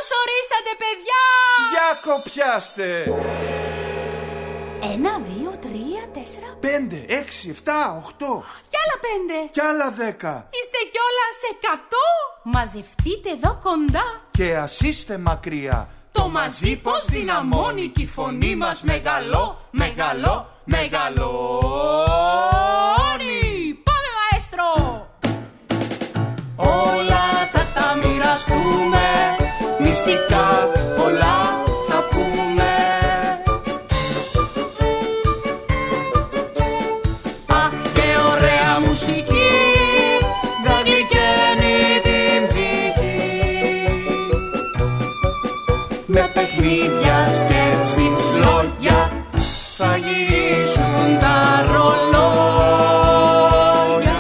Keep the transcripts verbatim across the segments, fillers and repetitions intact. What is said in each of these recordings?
Καλώς ορίσατε, παιδιά! Για κοπιάστε! Ένα, δύο, τρία, τέσσερα... Πέντε, έξι, εφτά, οχτώ... Κι άλλα πέντε... Κι άλλα δέκα... Είστε κιόλας εκατό! Μαζευτείτε εδώ κοντά... Και ας είστε μακριά... Το μαζί πως δυναμώνει κι η φωνή μας μεγαλώ, μεγαλώ, μεγαλώνει. Πάμε, μαέστρο! Όλα θα τα μοιραστούμε, μυστικά πολλά θα πούμε. Αχ, και ωραία μουσική, θα γλυκαίνει την ψυχή. Με παιχνίδια, σκέψεις, λόγια, θα γυρίσουν τα ρολόγια.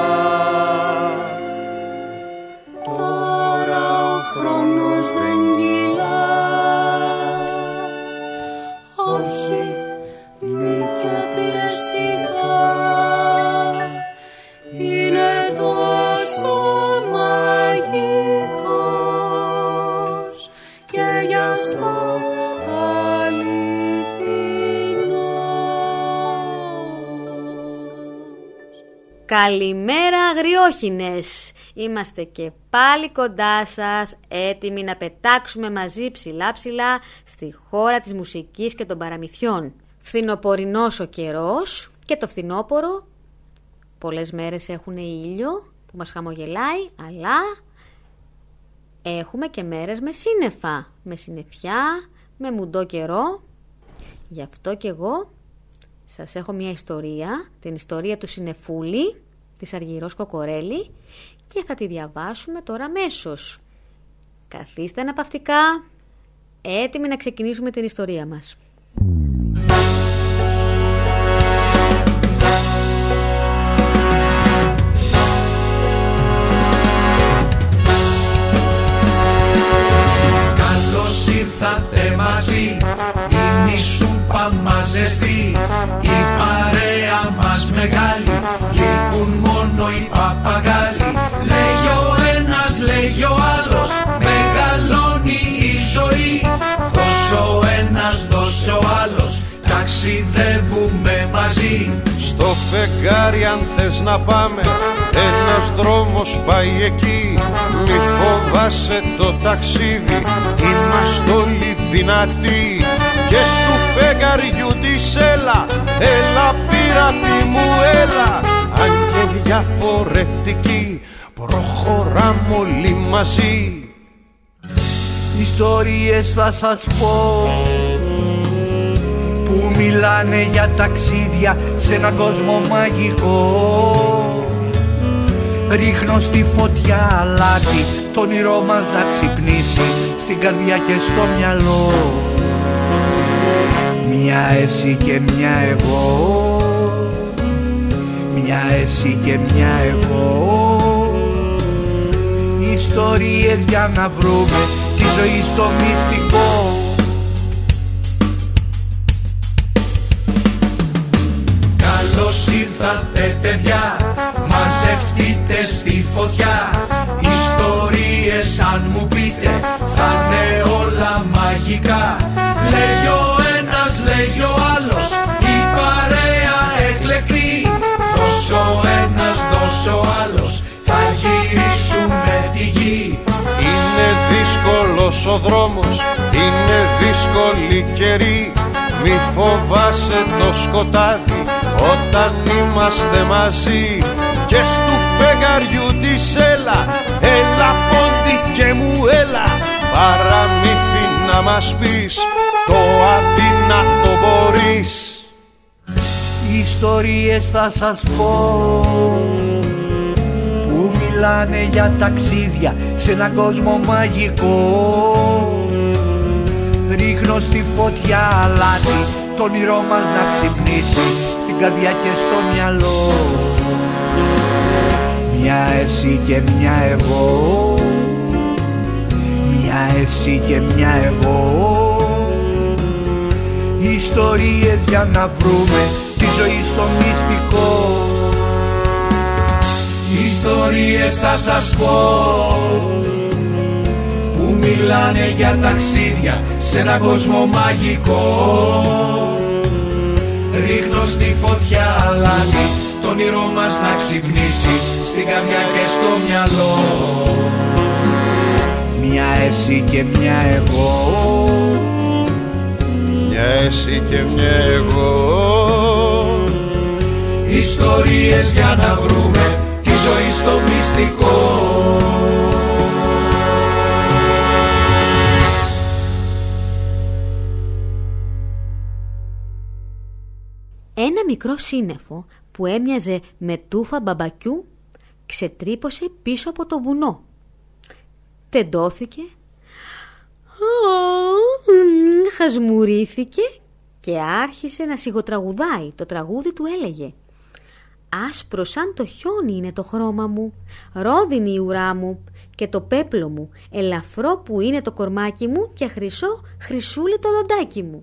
Τώρα ο χρόνος δεν κυλά, όχι μη και πιεστικά. Είναι τόσο μαγικός και γι' αυτό Καλημέρα αγριόχινες! Είμαστε και πάλι κοντά σας, έτοιμοι να πετάξουμε μαζί ψηλά ψηλά στη χώρα της μουσικής και των παραμυθιών. Φθινοπορεινός ο καιρός και το φθινόπορο πολλές μέρες έχουν ήλιο που μας χαμογελάει, αλλά έχουμε και μέρες με σύννεφα, με συννεφιά, με μουντό καιρό. Γι' αυτό και εγώ σας έχω μια ιστορία, την ιστορία του Συννεφούλη, της Αργυρός Κοκορέλη, και θα τη διαβάσουμε τώρα αμέσως. Καθίστε αναπαυτικά, έτοιμοι να ξεκινήσουμε την ιστορία μας. Καλώς ήρθατε μαζί, είναι η σούπα μας ζεστή, η παρέα μας μεγάλη, λείπουν μόνο οι παπαγάλοι. Λέγει ο ένας, λέγει ο άλλος, μεγαλώνει η ζωή. Δώσε ο ένας, δώσε ο άλλος, ταξιδεύουμε μαζί. Στο φεγγάρι αν θες να πάμε, ένας δρόμος πάει εκεί. Μη φοβάσαι το ταξίδι, είμαστε όλοι δυνατοί. Και στου φεγγαριού της έλα, έλα πειράτη μου έλα. Αν και διαφορετικοί, προχωράμε όλοι μαζί. Ιστορίες θα σας πω που μιλάνε για ταξίδια σε έναν κόσμο μαγικό. Ρίχνω στη φωτιά αλάτι, το όνειρό μας να ξυπνήσει στην καρδιά και στο μυαλό. Μια εσύ και μια εγώ, μια εσύ και μια εγώ. Ιστορίες για να βρούμε τη ζωή στο μυστικό. Καλώς ήρθατε παιδιά, μαζευτείτε στη φωτιά. Ιστορίες αν μου πείτε θα είναι όλα μαγικά. Λέγει ο ένας, λέγει ο άλλος, η παρέα εκλεκτή. Δώσε ο ένας, δώσε ο άλλος, θα γυρίσουμε τη γη. Είναι δύσκολος ο δρόμος, είναι δύσκολη καιρή. Μη φοβάσαι το σκοτάδι όταν είμαστε μαζί. Και στου φεγγαριού της έλα, έλα πόντι και μου έλα. Παραμύθι να μας πεις, το αδύνατο μπορείς. Ιστορίες θα σας πω που μιλάνε για ταξίδια σε έναν κόσμο μαγικό. Ρίχνω στη φωτιά αλάτι, το όνειρό μας να ξυπνήσει στην καρδιά και στο μυαλό. Μια εσύ και μια εγώ, μια εσύ και μια εγώ. Ιστορίες για να βρούμε τη ζωή στο μυστικό. Ιστορίες θα σας πω που μιλάνε για ταξίδια σε ένα κόσμο μαγικό. Ρίχνω στη φωτιά αλάτι, το όνειρό μας να ξυπνήσει στην καρδιά και στο μυαλό. Μια εσύ και μια εγώ, μια εσύ και μια εγώ, ιστορίες για να βρούμε τη ζωή στο μυστικό. Ένα μικρό σύννεφο που έμοιαζε με τούφα μπαμπακιού ξετρύπωσε πίσω από το βουνό. Τεντώθηκε, χασμουρήθηκε και άρχισε να σιγοτραγουδάει. Το τραγούδι του έλεγε: «Άσπρο σαν το χιόνι είναι το χρώμα μου, ρόδινη η ουρά μου και το πέπλο μου, ελαφρό που είναι το κορμάκι μου και χρυσό χρυσούλι το δοντάκι μου».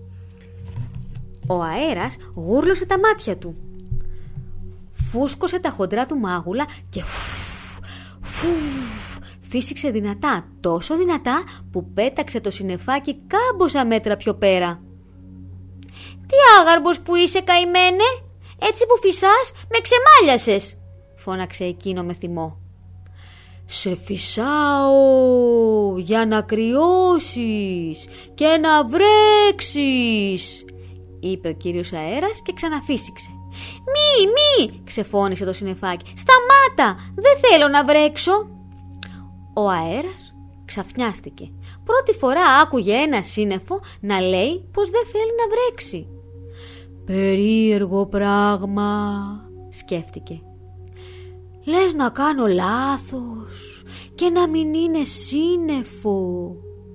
Ο αέρας γούρλωσε τα μάτια του, φούσκωσε τα χοντρά του μάγουλα και φουφ, φουφ, φύσηξε δυνατά, τόσο δυνατά που πέταξε το συννεφάκι κάμποσα μέτρα πιο πέρα. «Τι άγαρμπος που είσαι, καημένε, έτσι που φυσάς με ξεμάλιασες», φώναξε εκείνο με θυμό. «Σε φυσάω για να κρυώσεις και να βρέξεις», είπε ο κύριος αέρας και ξαναφύσηξε. «Μη, μη», ξεφώνησε το συννεφάκι, «σταμάτα, δεν θέλω να βρέξω». Ο αέρας ξαφνιάστηκε. Πρώτη φορά άκουγε ένα σύννεφο να λέει πως δεν θέλει να βρέξει. «Περίεργο πράγμα», σκέφτηκε. «Λες να κάνω λάθος και να μην είναι σύννεφο».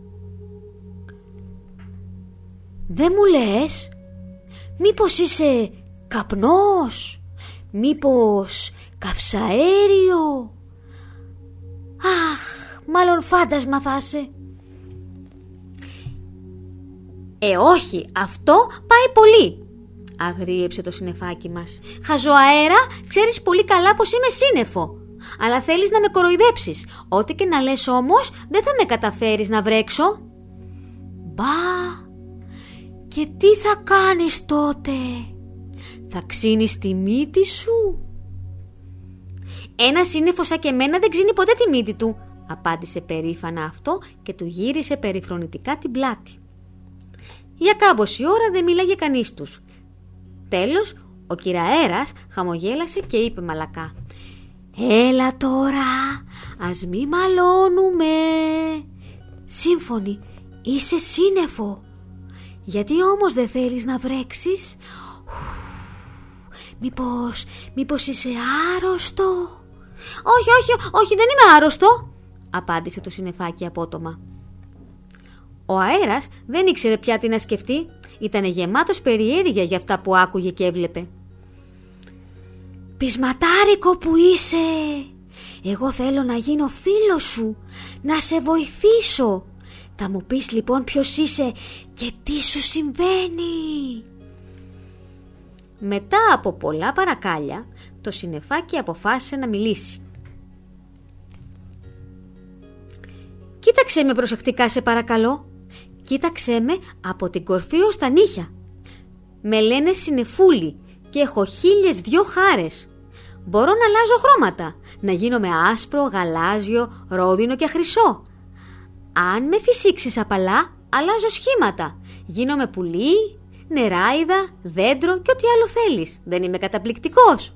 «Δεν μου λες, μήπως είσαι καπνός, μήπως καυσαέριο? Αχ, μάλλον φάντασμα θα είσαι». «Ε, όχι, αυτό πάει πολύ», αγρίεψε το συννεφάκι μας. «Χαζοαέρα, ξέρεις πολύ καλά πως είμαι σύννεφο, αλλά θέλεις να με κοροϊδέψεις. Ό,τι και να λες όμως, δεν θα με καταφέρεις να βρέξω». «Μπα, και τι θα κάνεις τότε? Θα ξύνεις τη μύτη σου?» «Ένα σύννεφο σαν και εμένα δεν ξύνει ποτέ τη μύτη του», απάντησε περήφανα αυτό και του γύρισε περιφρονητικά την πλάτη. Για κάμποση ώρα δεν μίλαγε κανείς τους. Τέλος, ο κυραέρας χαμογέλασε και είπε μαλακά: «Έλα τώρα, ας μη μαλώνουμε. Σύμφωνοι, είσαι σύννεφο. Γιατί όμως δεν θέλεις να βρέξεις? Μήπως, μήπως είσαι άρρωστο?» «Όχι, όχι, όχι, δεν είμαι άρρωστο», απάντησε το συννεφάκι απότομα. Ο αέρας δεν ήξερε πια τι να σκεφτεί. Ήτανε γεμάτος περιέργεια για αυτά που άκουγε και έβλεπε. «Πεισματάρικο που είσαι! Εγώ θέλω να γίνω φίλος σου, να σε βοηθήσω. Θα μου πεις λοιπόν ποιος είσαι και τι σου συμβαίνει». Μετά από πολλά παρακάλια, το συννεφάκι αποφάσισε να μιλήσει. «Κοίταξέ με προσεκτικά, σε παρακαλώ. Κοίταξέ με από την κορφή ως τα νύχια. Με λένε συννεφούλη και έχω χίλιες δυο χάρες. Μπορώ να αλλάζω χρώματα, να γίνω με άσπρο, γαλάζιο, ρόδινο και χρυσό. Αν με φυσήξεις απαλά, αλλάζω σχήματα. Γίνομαι πουλί, νεράιδα, δέντρο και ό,τι άλλο θέλεις. Δεν είμαι καταπληκτικός?»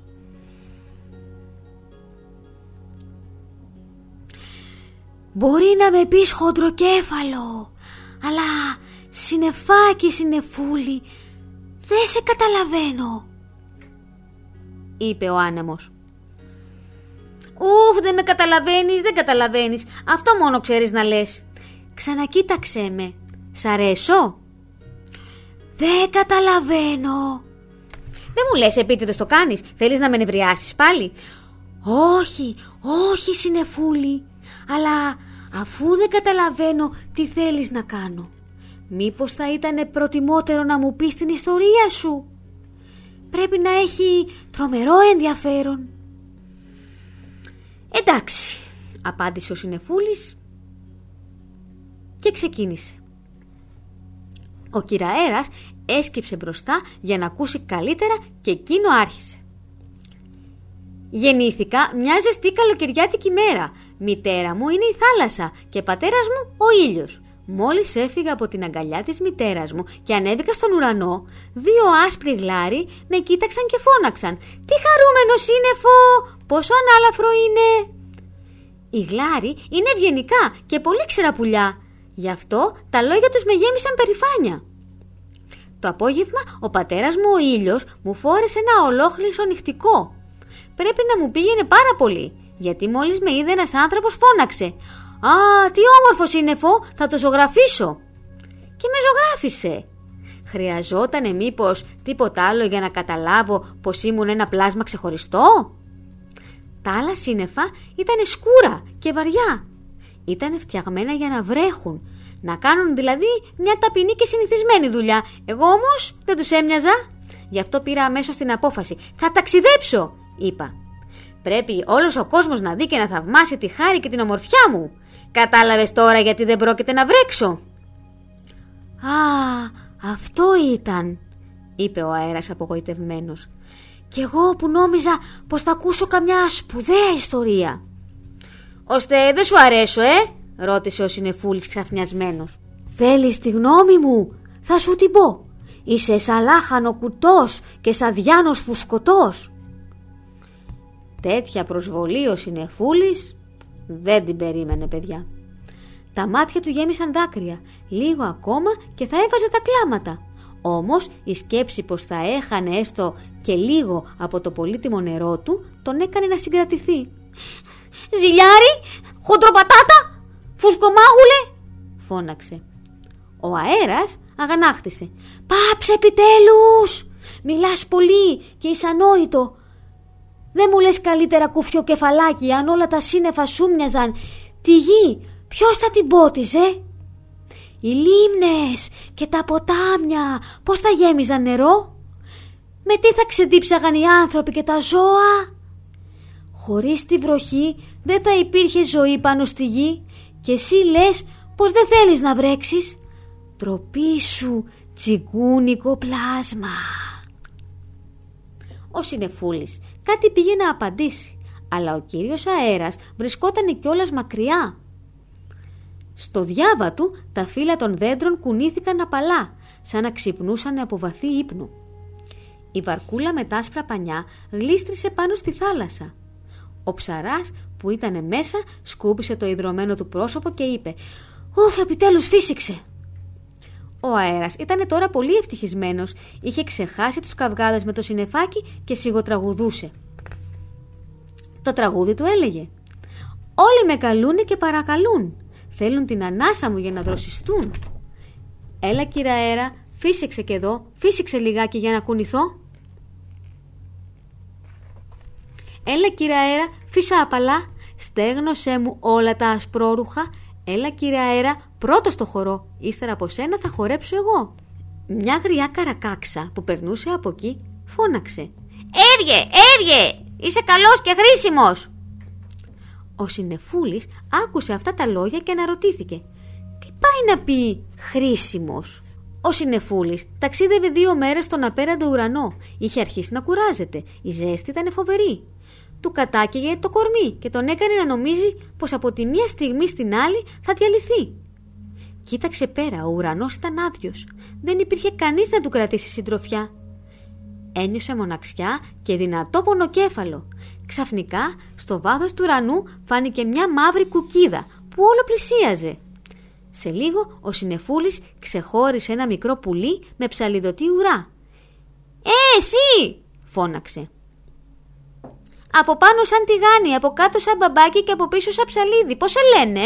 «Μπορεί να με πεις χοντροκέφαλο, αλλά συννεφάκι, συννεφούλη, δεν σε καταλαβαίνω», είπε ο άνεμος. «Ουφ, δεν με καταλαβαίνεις, δεν καταλαβαίνεις. Αυτό μόνο ξέρεις να λες. Ξανακοίταξέ με. Σ' αρέσω?» «Δεν καταλαβαίνω». «Δεν μου λες επίτηδες το κάνεις? Θέλεις να με νευριάσεις πάλι?» «Όχι, όχι συννεφούλη, αλλά αφού δεν καταλαβαίνω τι θέλεις να κάνω, μήπως θα ήταν προτιμότερο να μου πεις την ιστορία σου? Πρέπει να έχει τρομερό ενδιαφέρον». «Εντάξει», απάντησε ο συννεφούλης και ξεκίνησε. Ο κυραέρας έσκυψε μπροστά για να ακούσει καλύτερα και εκείνο άρχισε. «Γεννήθηκα μια ζεστή καλοκαιριάτικη μέρα. Μητέρα μου είναι η θάλασσα και πατέρας μου ο ήλιος. Μόλις έφυγα από την αγκαλιά της μητέρας μου και ανέβηκα στον ουρανό, δύο άσπροι γλάροι με κοίταξαν και φώναξαν «Τι χαρούμενο σύννεφο! Πόσο ανάλαφρο είναι!» Οι γλάροι είναι ευγενικά και πολύ ξερά πουλιά. Γι' αυτό τα λόγια τους με γέμισαν περηφάνεια. Το απόγευμα ο πατέρας μου ο ήλιος μου φόρεσε ένα ολόχλησο νυχτικό. Πρέπει να μου πήγαινε πάρα πολύ, γιατί μόλις με είδε ένας άνθρωπος φώναξε «Α, τι όμορφο σύννεφο, θα το ζωγραφίσω!» Και με ζωγράφισε. Χρειαζότανε μήπως τίποτα άλλο για να καταλάβω πως ήμουν ένα πλάσμα ξεχωριστό? Τα άλλα σύννεφα ήτανε σκούρα και βαριά. Ήτανε φτιαγμένα για να βρέχουν, να κάνουν δηλαδή μια ταπεινή και συνηθισμένη δουλειά. Εγώ όμως δεν τους έμοιαζα. Γι' αυτό πήρα αμέσως την απόφαση. «Θα ταξιδέψω», είπα. «Πρέπει όλος ο κόσμος να δει και να θαυμάσει τη χάρη και την ομορφιά μου. Κατάλαβες τώρα γιατί δεν πρόκειται να βρέξω?» «Α, αυτό ήταν», είπε ο αέρας απογοητευμένος. «Κι εγώ που νόμιζα πως θα ακούσω καμιά σπουδαία ιστορία». «Ώστε δεν σου αρέσω, ε?» ρώτησε ο συννεφούλης ξαφνιασμένος. «Θέλεις τη γνώμη μου? Θα σου την πω. Είσαι σαν λάχανο κουτός και σαν διάνος φουσκωτός». Τέτοια προσβολή ο συννεφούλης δεν την περίμενε, παιδιά. Τα μάτια του γέμισαν δάκρυα. Λίγο ακόμα και θα έβαζε τα κλάματα. Όμως η σκέψη πως θα έχανε έστω και λίγο από το πολύτιμο νερό του τον έκανε να συγκρατηθεί. «Ζηλιάρι, χοντροπατάτα, φουσκομάγουλε», φώναξε. Ο αέρας αγανάκτησε. «Πάψε επιτέλους! Μιλάς πολύ και είσαι ανόητο. Δεν μου λες καλύτερα κουφιό κεφαλάκι αν όλα τα σύννεφα σου μοιαζαν? Τη γη ποιος θα την πότιζε? Οι λίμνες και τα ποτάμια πώς θα γέμιζαν νερό? Με τι θα ξεδίψαγαν οι άνθρωποι και τα ζώα? Χωρίς τη βροχή δεν θα υπήρχε ζωή πάνω στη γη και εσύ λες πως δεν θέλεις να βρέξεις? Τροπή σου, τσιγκούνικο πλάσμα». Ο συννεφούλης κάτι πήγε να απαντήσει, αλλά ο κύριος αέρας βρισκότανε κιόλας μακριά. Στο διάβα του τα φύλλα των δέντρων κουνήθηκαν απαλά, σαν να ξυπνούσαν από βαθύ ύπνο. Η βαρκούλα με τα άσπρα πανιά γλίστρισε πάνω στη θάλασσα. Ο ψαράς που ήταν μέσα σκούπισε το ιδρωμένο του πρόσωπο και είπε «Ουφ, επιτέλους φύσηξε». Ο αέρας ήταν τώρα πολύ ευτυχισμένος. Είχε ξεχάσει τους καυγάδες με το συννεφάκι και σιγοτραγουδούσε. Το τραγούδι του έλεγε «Όλοι με καλούνε και παρακαλούν. Θέλουν την ανάσα μου για να δροσιστούν. Έλα κύριε αέρα, φύσηξε και εδώ, φύσηξε λιγάκι για να κουνηθώ. Έλα κύριε αέρα, φύσα απαλά, στέγνωσέ μου όλα τα ασπρόρουχα. Έλα κύριε αέρα, πρώτο στο χορό, ύστερα από σένα θα χορέψω εγώ». Μια γριά καρακάξα που περνούσε από εκεί φώναξε «Έβγε, έβγε, είσαι καλός και χρήσιμος». Ο συννεφούλης άκουσε αυτά τα λόγια και αναρωτήθηκε «Τι πάει να πει χρήσιμος?» Ο συννεφούλης ταξίδευε δύο μέρες στον απέραντο ουρανό. Είχε αρχίσει να κουράζεται, η ζέστη ήταν φοβερή. Του κατάκαιγε το κορμί και τον έκανε να νομίζει πως από τη μία στιγμή στην άλλη θα διαλυθεί. Κοίταξε πέρα, ο ουρανός ήταν άδειος. Δεν υπήρχε κανείς να του κρατήσει συντροφιά. Ένιωσε μοναξιά και δυνατό πονοκέφαλο. Ξαφνικά, στο βάθος του ουρανού φάνηκε μια μαύρη κουκκίδα που όλο πλησίαζε. Σε λίγο, ο συννεφούλης ξεχώρισε ένα μικρό πουλί με ψαλιδωτή ουρά. «Ε, εσύ!» φώναξε. «Από πάνω σαν τηγάνι, από κάτω σαν μπαμπάκι και από πίσω σαν ψαλίδι. Πώς σε λένε?»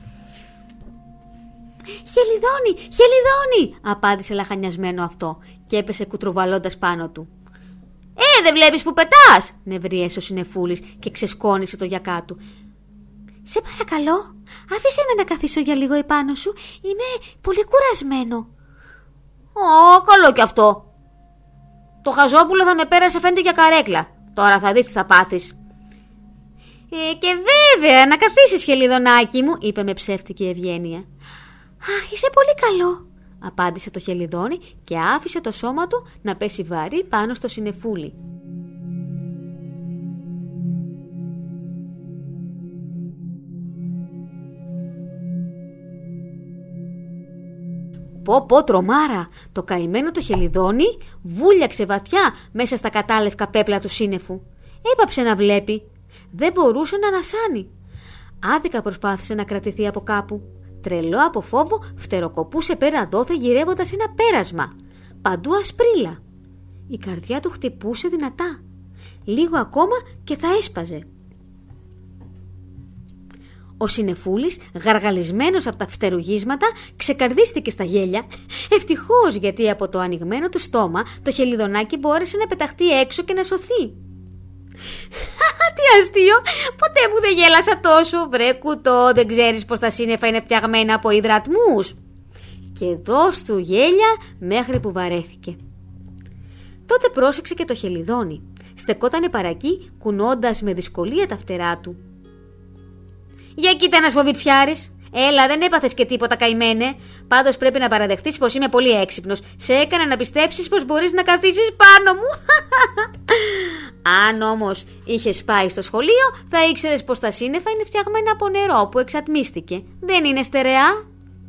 «Χελιδόνι, χελιδόνι!» απάντησε λαχανιασμένο αυτό και έπεσε κουτρουβαλώντας πάνω του. «Ε, δεν βλέπεις που πετάς!» νευρίασε ο συννεφούλης και ξεσκόνησε το γιακά του. «Σε παρακαλώ, άφησέ με να καθίσω για λίγο επάνω σου. Είμαι πολύ κουρασμένο». «Ω, καλό κι αυτό. Το χαζόπουλο θα με πέρασε φαίνεται για καρέκλα. Τώρα θα δεις τι θα πάθεις». «Ε, και βέβαια, να καθίσεις χελιδονάκι μου», είπε με ψεύτικη ευγένεια. «Αχ, είσαι πολύ καλό», απάντησε το χελιδόνι και άφησε το σώμα του να πέσει βαρύ πάνω στο συννεφούλι. Πω πω τρομάρα, το καημένο το χελιδόνι βούλιαξε βαθιά μέσα στα κατάλευκα πέπλα του σύννεφου. Έπαψε να βλέπει. Δεν μπορούσε να ανασάνει. Άδικα προσπάθησε να κρατηθεί από κάπου. Τρελό από φόβο φτεροκοπούσε πέρα δόθε γυρεύοντας ένα πέρασμα. Παντού ασπρίλα. Η καρδιά του χτυπούσε δυνατά. Λίγο ακόμα και θα έσπαζε. Ο συννεφούλης, γαργαλισμένος από τα φτερουγίσματα, ξεκαρδίστηκε στα γέλια. Ευτυχώς, γιατί από το ανοιγμένο του στόμα το χελιδονάκι μπόρεσε να πεταχτεί έξω και να σωθεί. Τι αστείο! Ποτέ μου δεν γέλασα τόσο. Βρε κουτό, δεν ξέρεις πως τα σύννεφα είναι φτιαγμένα από υδρατμούς? Και δώσ' του γέλια μέχρι που βαρέθηκε. Τότε πρόσεξε και το χελιδόνι. Στεκότανε παρακεί, κουνώντας με δυσκολία τα φτερά του. Για κοίτα ένας φοβιτσιάρης. Έλα, δεν έπαθες και τίποτα, καημένε. Πάντως πρέπει να παραδεχτείς πως είμαι πολύ έξυπνος. Σε έκανα να πιστέψεις πως μπορείς να καθίσεις πάνω μου. Αν όμως είχες πάει στο σχολείο, θα ήξερες πως τα σύννεφα είναι φτιαγμένα από νερό που εξατμίστηκε. Δεν είναι στερεά.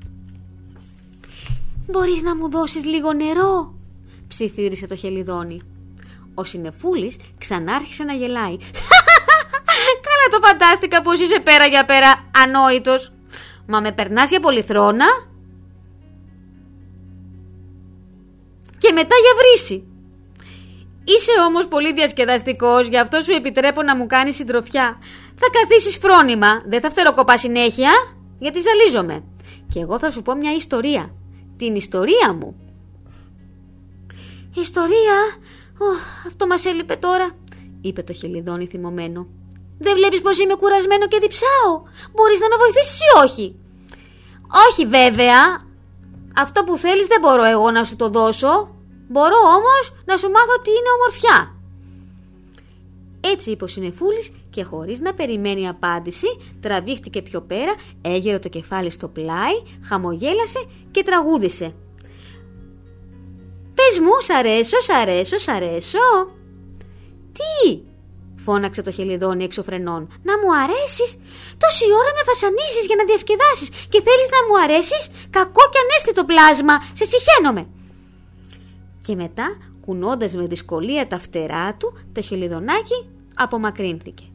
«Μπορείς να μου δώσεις λίγο νερό?» ψιθύρισε το χελιδόνι. Ο συννεφούλης ξανάρχισε να γελάει. «Καλά το φαντάστηκα πως είσαι πέρα για πέρα ανόητος. Μα με περνάς για πολυθρόνα και μετά για βρύση. Είσαι όμως πολύ διασκεδαστικός, γι' αυτό σου επιτρέπω να μου κάνεις συντροφιά. Θα καθίσεις φρόνημα, δεν θα φτεροκοπάς συνέχεια, γιατί ζαλίζομαι. Και εγώ θα σου πω μια ιστορία. Την ιστορία μου». «Ιστορία? Ω, αυτό μας έλειπε τώρα», είπε το χελιδόνι θυμωμένο. «Δεν βλέπεις πως είμαι κουρασμένο και διψάω? Μπορείς να με βοηθήσεις ή όχι?» «Όχι βέβαια. Αυτό που θέλεις δεν μπορώ εγώ να σου το δώσω. Μπορώ όμως να σου μάθω τι είναι ομορφιά». Έτσι είπε ο συννεφούλης και χωρίς να περιμένει απάντηση τραβήχτηκε πιο πέρα, έγερε το κεφάλι στο πλάι, χαμογέλασε και τραγούδισε. «Πες μου, σ' αρέσω, σ' αρέσω, σ' αρέσω». «Τι?» φώναξε το χελιδόνι εξωφρενών. «Να μου αρέσεις? Τόση ώρα με βασανίζεις για να διασκεδάσεις και θέλεις να μου αρέσεις? Κακό και ανέστητο πλάσμα, σε συχαίνομαι». Και μετά, κουνώντας με δυσκολία τα φτερά του, το χελιδονάκι απομακρύνθηκε.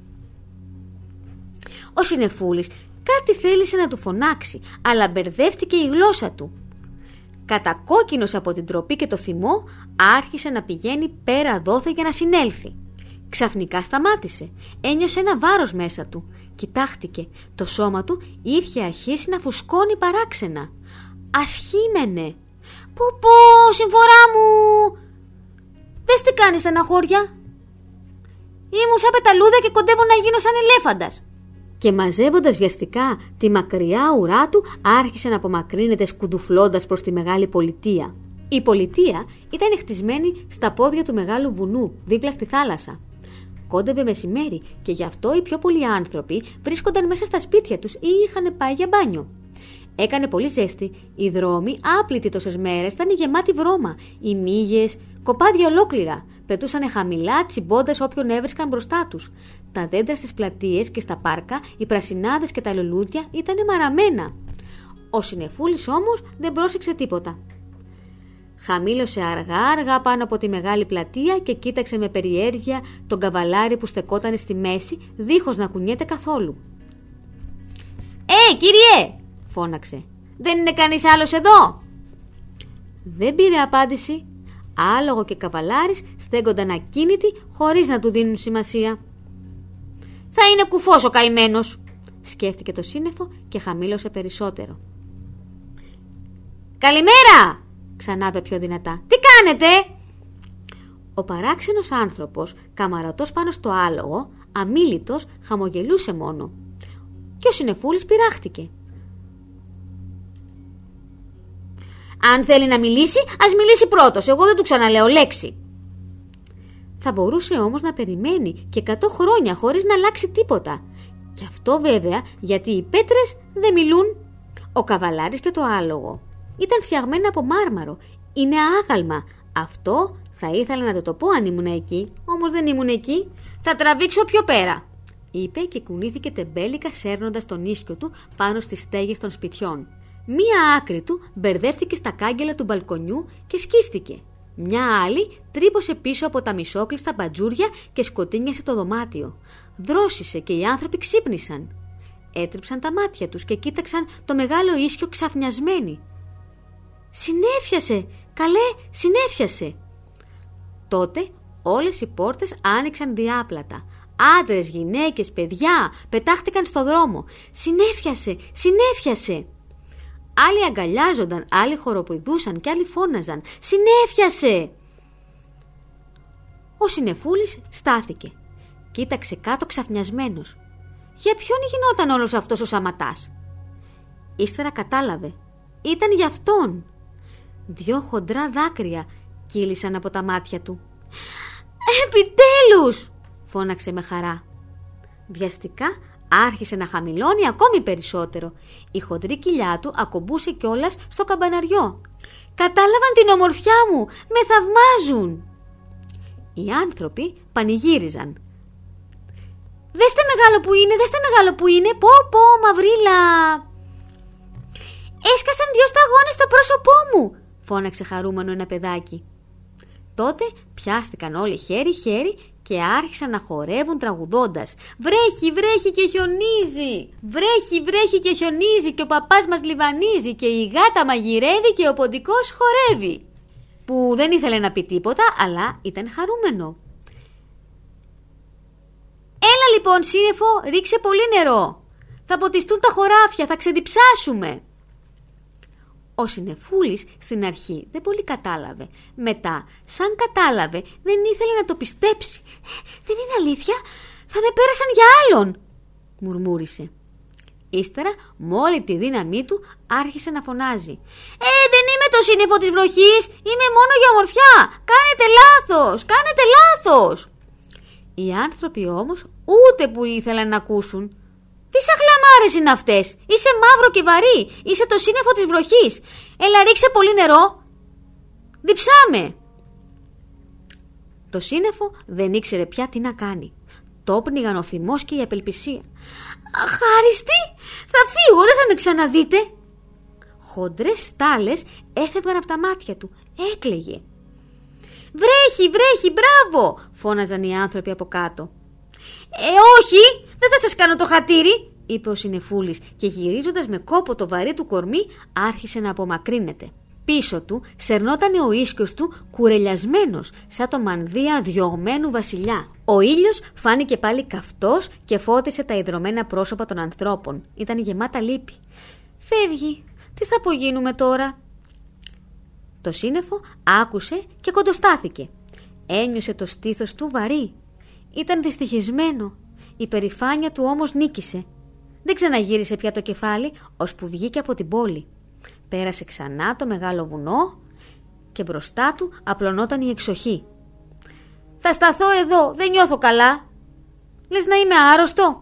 Ο συννεφούλης κάτι θέλησε να του φωνάξει, αλλά μπερδεύτηκε η γλώσσα του. Κατακόκκινος από την τροπή και το θυμό, άρχισε να πηγαίνει πέρα δόθε για να συνέλθει. Ξαφνικά σταμάτησε. Ένιωσε ένα βάρος μέσα του. Κοιτάχτηκε. Το σώμα του ήρχε αρχίσει να φουσκώνει παράξενα. Ασχήμενε. «Πω πω, συμφορά μου! Δες τι κάνεις στεναχώρια. Ήμουν σαν πεταλούδα και κοντεύω να γίνω σαν ελέφαντας». Και μαζεύοντας βιαστικά τη μακριά ουρά του, άρχισε να απομακρύνεται σκουντουφλώντας προς τη μεγάλη πολιτεία. Η πολιτεία ήταν χτισμένη στα πόδια του μεγάλου βουνού, δίπλα στη θάλασσα. Κόντευε μεσημέρι και γι' αυτό οι πιο πολλοί άνθρωποι βρίσκονταν μέσα στα σπίτια τους ή είχαν πάει για μπάνιο. Έκανε πολύ ζέστη. Οι δρόμοι, άπλητοι τόσες μέρες, ήταν γεμάτοι βρώμα. Οι μύγες, κοπάδια ολόκληρα, πετούσαν χαμηλά τσιμπώντας όποιον έβρισκαν μπροστά τους. Τα δέντρα στις πλατείες και στα πάρκα, οι πρασινάδες και τα λουλούδια ήταν μαραμένα. Ο συννεφούλης όμως δεν πρόσεξε τίποτα. Χαμήλωσε αργά-αργά πάνω από τη μεγάλη πλατεία και κοίταξε με περιέργεια τον καβαλάρι που στεκόταν στη μέση, δίχως να κουνιέται καθόλου. «Ε, κύριε!» φώναξε. «Δεν είναι κανείς άλλος εδώ?» Δεν πήρε απάντηση. Άλογο και καβαλάρης στέκονταν ακίνητοι χωρίς να του δίνουν σημασία. «Θα είναι κουφός ο καημένος», σκέφτηκε το σύννεφο και χαμήλωσε περισσότερο. «Καλημέρα», ξανά είπε πιο δυνατά. «Τι κάνετε?» Ο παράξενος άνθρωπος, καμαρωτός πάνω στο άλογο, αμίλητος, χαμογελούσε μόνο. Και ο συννεφούλης πειράχτηκε. «Αν θέλει να μιλήσει, ας μιλήσει πρώτος. Εγώ δεν του ξαναλέω λέξη». Θα μπορούσε όμως να περιμένει και εκατό χρόνια χωρίς να αλλάξει τίποτα. Και αυτό βέβαια γιατί οι πέτρες δεν μιλούν. Ο καβαλάρης και το άλογο ήταν φτιαγμένα από μάρμαρο. Είναι άγαλμα. Αυτό θα ήθελα να το το πω αν ήμουν εκεί, όμως δεν ήμουν εκεί. Θα τραβήξω πιο πέρα, είπε και κουνήθηκε τεμπέλικα σέρνοντας τον ίσκιο του πάνω στις στέγες των σπιτιών. Μία άκρη του μπερδεύτηκε στα κάγκελα του μπαλκονιού και σκίστηκε. Μια άλλη τρύπωσε πίσω από τα μισόκλειστα μπατζούρια και σκοτίνιασε το δωμάτιο. Δρόσισε και οι άνθρωποι ξύπνησαν. Έτριψαν τα μάτια τους και κοίταξαν το μεγάλο ίσκιο ξαφνιασμένοι. «Συνέφιασε! Καλέ, συνέφιασε!» Τότε όλες οι πόρτες άνοιξαν διάπλατα. Άντρες, γυναίκες, παιδιά πετάχτηκαν στο δρόμο. «Συνέφιασε! Συνέφιασε!» Άλλοι αγκαλιάζονταν, άλλοι χοροπηδούσαν και άλλοι φώναζαν «Συνέφιασε!» Ο Συνεφούλης στάθηκε. Κοίταξε κάτω ξαφνιασμένος. Για ποιον γινόταν όλος αυτός ο σαματάς? Ύστερα κατάλαβε. Ήταν για αυτόν. Δυο χοντρά δάκρυα κύλησαν από τα μάτια του. «Επιτέλους!» φώναξε με χαρά. Βιαστικά άρχισε να χαμηλώνει ακόμη περισσότερο. Η χοντρή κοιλιά του ακομπούσε κιόλας στο καμπαναριό. «Κατάλαβαν την ομορφιά μου! Με θαυμάζουν!» Οι άνθρωποι πανηγύριζαν. «Δέστε μεγάλο που είναι, δέστε μεγάλο που είναι! Πω πω, μαυρίλα!» «Έσκασαν δυο σταγόνες στο πρόσωπό μου!» φώναξε χαρούμενο ένα παιδάκι. Τότε πιάστηκαν όλοι χέρι-χέρι και άρχισαν να χορεύουν τραγουδώντας «Βρέχει, βρέχει και χιονίζει! Βρέχει, βρέχει και χιονίζει και ο παπάς μας λιβανίζει και η γάτα μαγειρεύει και ο ποντικός χορεύει!» Που δεν ήθελε να πει τίποτα, αλλά ήταν χαρούμενο. «Έλα λοιπόν, σύννεφο, ρίξε πολύ νερό! Θα ποτιστούν τα χωράφια, θα ξεδιψάσουμε!» Ο Συνεφούλης στην αρχή δεν πολύ κατάλαβε. Μετά, σαν κατάλαβε, δεν ήθελε να το πιστέψει. «Δεν είναι αλήθεια, θα με πέρασαν για άλλον», μουρμούρισε. Ύστερα, με όλη τη δύναμή του, άρχισε να φωνάζει. «Ε, δεν είμαι το σύννεφο της βροχής, είμαι μόνο για ομορφιά, κάνετε λάθος, κάνετε λάθος». Οι άνθρωποι όμως ούτε που ήθελαν να ακούσουν. «Τι σαχλαμάρες είναι αυτές, είσαι μαύρο και βαρύ, είσαι το σύννεφο της βροχής, έλα ρίξε πολύ νερό, διψάμε». Το σύννεφο δεν ήξερε πια τι να κάνει. Το πνίγαν ο θυμός και η απελπισία. «Αχάριστη, θα φύγω, δεν θα με ξαναδείτε». Χοντρές στάλες έφευγαν από τα μάτια του, έκλαιγε. «Βρέχει, βρέχει, μπράβο», φώναζαν οι άνθρωποι από κάτω. «Ε, όχι, δεν θα σας κάνω το χατήρι», είπε ο Συνεφούλης και γυρίζοντας με κόπο το βαρύ του κορμί άρχισε να απομακρύνεται. Πίσω του σερνόταν ο ίσκιος του κουρελιασμένος σαν το μανδύα διωγμένου βασιλιά. Ο ήλιος φάνηκε πάλι καυτός και φώτισε τα ιδρωμένα πρόσωπα των ανθρώπων. Ήταν γεμάτα λύπη. «Φεύγει, τι θα απογίνουμε τώρα?» Το σύννεφο άκουσε και κοντοστάθηκε. Ένιωσε το στήθος του βαρύ. Ήταν δυστυχισμένο. Η περηφάνεια του όμως νίκησε. Δεν ξαναγύρισε πια το κεφάλι, ώσπου βγήκε από την πόλη. Πέρασε ξανά το μεγάλο βουνό και μπροστά του απλωνόταν η εξοχή. «Θα σταθώ εδώ, δεν νιώθω καλά. Λες να είμαι άρρωστο?»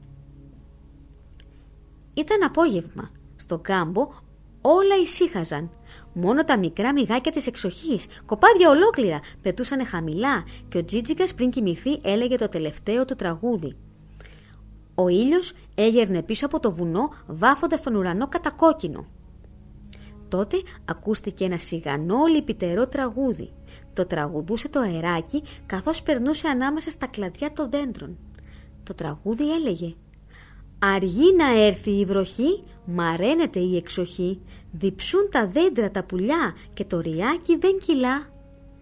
Ήταν απόγευμα. Στον κάμπο όλα ησύχαζαν. Μόνο τα μικρά μυγάκια της εξοχής, κοπάδια ολόκληρα, πετούσανε χαμηλά και ο Τζίτζικας πριν κοιμηθεί έλεγε το τελευταίο του τραγούδι. Ο ήλιος έγερνε πίσω από το βουνό βάφοντας τον ουρανό κατακόκκινο. Τότε ακούστηκε ένα σιγανό λυπητερό τραγούδι. Το τραγουδούσε το αεράκι καθώς περνούσε ανάμεσα στα κλαδιά των δέντρων. Το τραγούδι έλεγε «Αργεί να έρθει η βροχή, μαραίνεται η εξοχή, διψούν τα δέντρα τα πουλιά και το ριάκι δεν κυλά».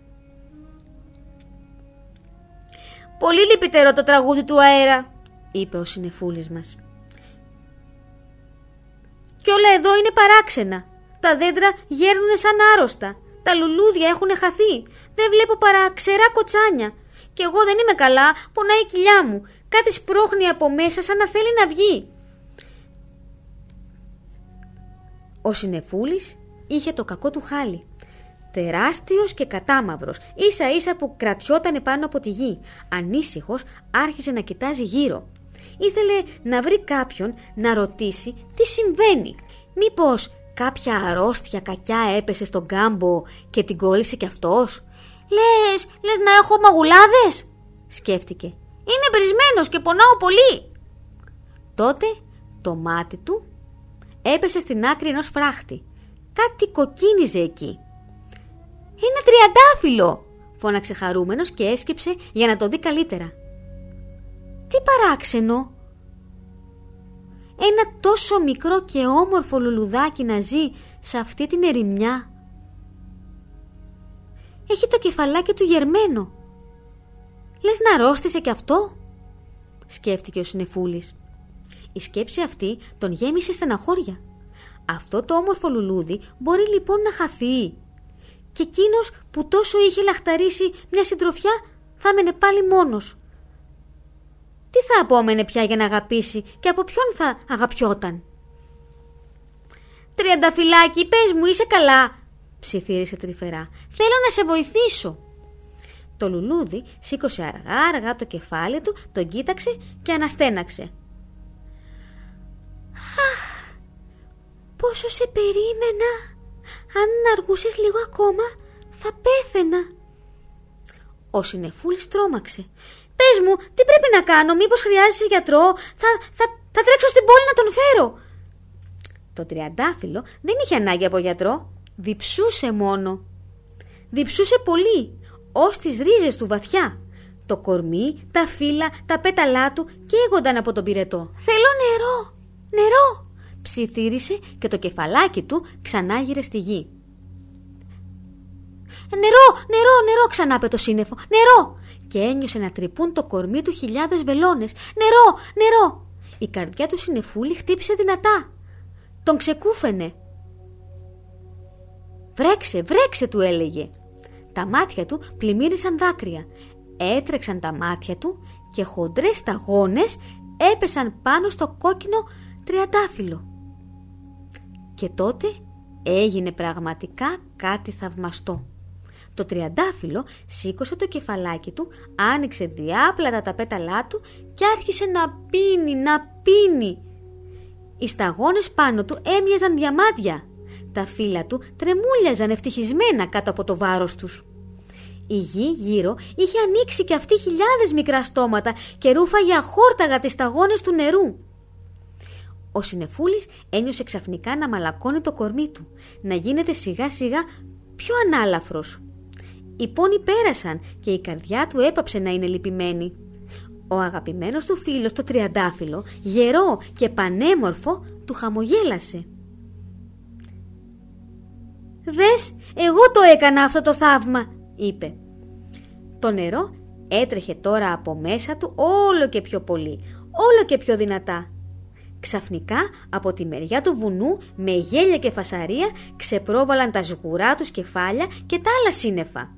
«Πολύ λυπητερό το τραγούδι του αέρα», είπε ο Συνεφούλης μας. «Κι όλα εδώ είναι παράξενα. Τα δέντρα γέρνουνε σαν άρρωστα. Τα λουλούδια έχουν χαθεί. Δεν βλέπω παρά ξερά κοτσάνια. Κι εγώ δεν είμαι καλά, πονάει η κοιλιά μου. Κάτι σπρώχνει από μέσα σαν να θέλει να βγει». Ο Συνεφούλης είχε το κακό του χάλι. Τεράστιος και κατάμαυρος, ίσα ίσα που κρατιόταν πάνω από τη γη. Ανήσυχος άρχισε να κοιτάζει γύρω. Ήθελε να βρει κάποιον να ρωτήσει τι συμβαίνει. Μήπως κάποια αρρώστια κακιά έπεσε στον κάμπο και την κόλλησε κι αυτός? Λες, λες να έχω μαγουλάδες, σκέφτηκε. Είμαι μπρισμένος και πονάω πολύ. Τότε το μάτι του έπεσε στην άκρη ενός φράχτη. Κάτι κοκκίνιζε εκεί. Ένα τριαντάφυλλο, φώναξε χαρούμενος και έσκυψε για να το δει καλύτερα. Τι παράξενο! Ένα τόσο μικρό και όμορφο λουλουδάκι να ζει σε αυτή την ερημιά. Έχει το κεφαλάκι του γερμένο. Λες να αρρώστησε κι αυτό, σκέφτηκε ο Συνεφούλης. Η σκέψη αυτή τον γέμισε στεναχώρια. Αυτό το όμορφο λουλούδι μπορεί λοιπόν να χαθεί. Και εκείνος που τόσο είχε λαχταρίσει μια συντροφιά θα έμενε πάλι μόνος. Τι θα απόμενε πια για να αγαπήσει και από ποιον θα αγαπιόταν? Τριανταφυλάκι, πες μου, είσαι καλά, ψιθύρισε τρυφερά. Θέλω να σε βοηθήσω. Το λουλούδι σήκωσε αργά αργά το κεφάλι του, τον κοίταξε και αναστέναξε. Αχ, πόσο σε περίμενα. Αν αργούσες λίγο ακόμα θα πέθαινα. Ο Συνεφούλης τρόμαξε. Πες μου, τι πρέπει να κάνω, μήπως χρειάζεσαι γιατρό? Θα, θα, θα τρέξω στην πόλη να τον φέρω. Το τριαντάφυλλο δεν είχε ανάγκη από γιατρό. Διψούσε μόνο. Διψούσε πολύ, ως τις ρίζες του βαθιά. Το κορμί, τα φύλλα, τα πέταλά του καίγονταν από τον πυρετό. Θέλω νερό, νερό, ψιθύρισε και το κεφαλάκι του ξανάγυρε στη γη. Νερό, νερό, νερό, ξανάπε το σύννεφο, νερό! Και ένιωσε να τρυπούν το κορμί του χιλιάδες βελόνες. Νερό, νερό! Η καρδιά του Συνεφούλη χτύπησε δυνατά. Τον ξεκούφαινε. Βρέξε, βρέξε, του έλεγε. Τα μάτια του πλημμύρισαν δάκρυα. Έτρεξαν τα μάτια του και χοντρές σταγόνες έπεσαν πάνω στο κόκκινο τριαντάφυλλο. Και τότε έγινε πραγματικά κάτι θαυμαστό. Το τριαντάφυλλο σήκωσε το κεφαλάκι του, άνοιξε διάπλατα τα πέταλά του και άρχισε να πίνει, να πίνει. Οι σταγόνες πάνω του έμοιαζαν διαμάντια. Τα φύλλα του τρεμούλιαζαν ευτυχισμένα κάτω από το βάρος τους. Η γη γύρω είχε ανοίξει και αυτή χιλιάδες μικρά στόματα και ρούφαγε αχόρταγα τις σταγόνες του νερού. Ο Συνεφούλης ένιωσε ξαφνικά να μαλακώνει το κορμί του, να γίνεται σιγά σιγά πιο ανάλαφρος. Οι πόνοι πέρασαν και η καρδιά του έπαψε να είναι λυπημένη. Ο αγαπημένος του φίλος, το τριαντάφυλλο, γερό και πανέμορφο, του χαμογέλασε. «Δες, εγώ το έκανα αυτό το θαύμα», είπε. Το νερό έτρεχε τώρα από μέσα του όλο και πιο πολύ, όλο και πιο δυνατά. Ξαφνικά από τη μεριά του βουνού με γέλια και φασαρία ξεπρόβαλαν τα σγουρά τους κεφάλια και τα άλλα σύννεφα.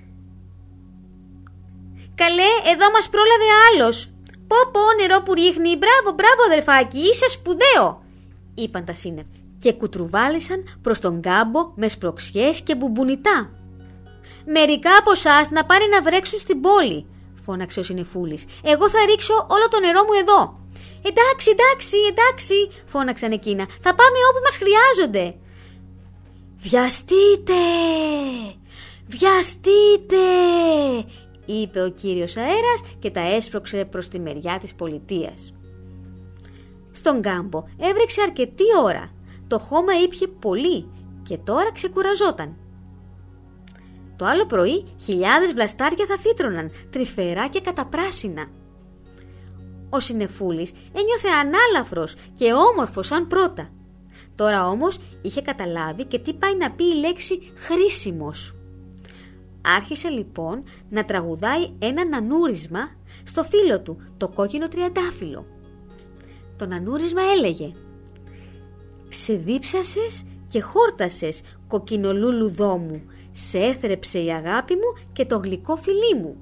«Καλέ, εδώ μας πρόλαβε άλλος. Πω πω, νερό που ρίχνει, μπράβο, μπράβο αδερφάκι, είσαι σπουδαίο», είπαν τα σύννεφα και κουτρουβάλισαν προς τον κάμπο με σπροξιές και μπουμπουνιτά. «Μερικά από εσάς να πάνε να βρέξουν στην πόλη», φώναξε ο Συνεφούλης. «Εγώ θα ρίξω όλο το νερό μου εδώ». «Εντάξει, εντάξει, εντάξει», φώναξαν εκείνα. «Θα πάμε όπου μας χρειάζονται». «Βιαστείτε, βιαστείτε», είπε ο κύριος αέρας και τα έσπρωξε προς τη μεριά της πολιτείας. Στον κάμπο έβρεξε αρκετή ώρα. Το χώμα ήπιε πολύ και τώρα ξεκουραζόταν. Το άλλο πρωί χιλιάδες βλαστάρια θα φύτρωναν, τρυφερά και καταπράσινα. Ο Συνεφούλης ένιωθε ανάλαφρος και όμορφος σαν πρώτα. Τώρα όμως είχε καταλάβει και τι πάει να πει η λέξη χρήσιμος. Άρχισε λοιπόν να τραγουδάει ένα νανούρισμα στο φίλο του, το κόκκινο τριαντάφυλλο. Το νανούρισμα έλεγε: «Σε δίψασες και χόρτασες, κοκκινολούλουδό μου, σε έθρεψε η αγάπη μου και το γλυκό φιλί μου».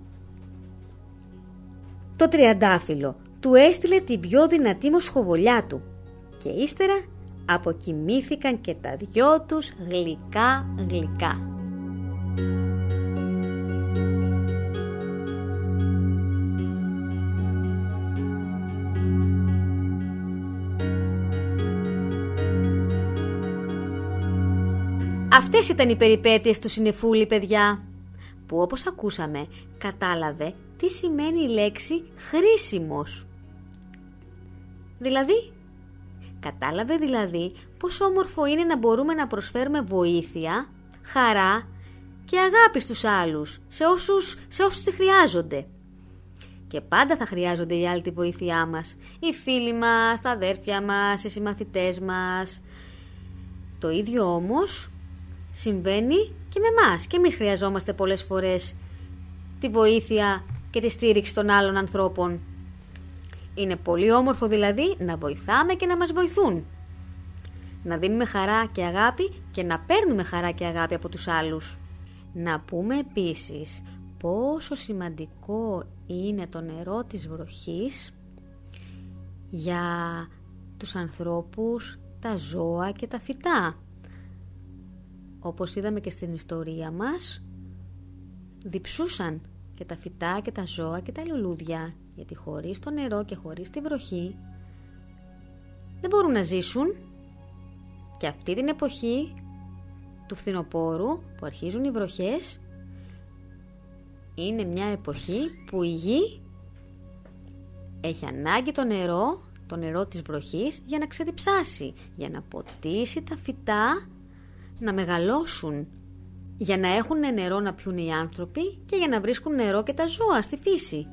Το τριαντάφυλλο του έστειλε την πιο δυνατή μοσχοβολιά του και ύστερα αποκοιμήθηκαν και τα δυο τους γλυκά γλυκά. Αυτές ήταν οι περιπέτειες του Συνεφούλη, παιδιά, που όπως ακούσαμε κατάλαβε τι σημαίνει η λέξη χρήσιμος. Δηλαδή, κατάλαβε δηλαδή πόσο όμορφο είναι να μπορούμε να προσφέρουμε βοήθεια, χαρά και αγάπη στους άλλους, σε όσους, σε όσους τη χρειάζονται. Και πάντα θα χρειάζονται οι άλλοι τη βοήθειά μας, οι φίλοι μας, τα αδέρφια μας, οι συμμαθητές μας. Το ίδιο όμως συμβαίνει και με εμάς. Και εμείς χρειαζόμαστε πολλές φορές τη βοήθεια και τη στήριξη των άλλων ανθρώπων. Είναι πολύ όμορφο δηλαδή να βοηθάμε και να μας βοηθούν. Να δίνουμε χαρά και αγάπη και να παίρνουμε χαρά και αγάπη από τους άλλους. Να πούμε επίσης πόσο σημαντικό είναι το νερό της βροχής για τους ανθρώπους, τα ζώα και τα φυτά. Όπως είδαμε και στην ιστορία μας, διψούσαν και τα φυτά και τα ζώα και τα λουλούδια, γιατί χωρίς το νερό και χωρίς τη βροχή δεν μπορούν να ζήσουν. Και αυτή την εποχή του φθινοπόρου που αρχίζουν οι βροχές είναι μια εποχή που η γη έχει ανάγκη το νερό, το νερό της βροχής, για να ξεδιψάσει, για να ποτίσει τα φυτά να μεγαλώσουν, για να έχουν νερό να πιούν οι άνθρωποι και για να βρίσκουν νερό και τα ζώα στη φύση.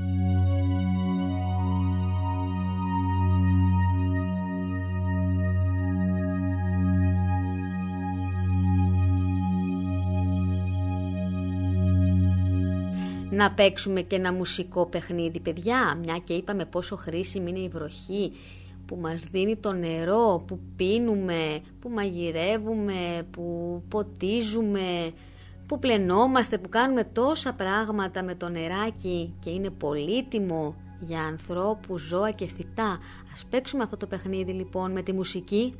Να παίξουμε και ένα μουσικό παιχνίδι, παιδιά, μια και είπαμε πόσο χρήσιμη είναι η βροχή, που μας δίνει το νερό, που πίνουμε, που μαγειρεύουμε, που ποτίζουμε, που πλενόμαστε, που κάνουμε τόσα πράγματα με το νεράκι και είναι πολύτιμο για ανθρώπους, ζώα και φυτά. Ας παίξουμε αυτό το παιχνίδι λοιπόν με τη μουσική.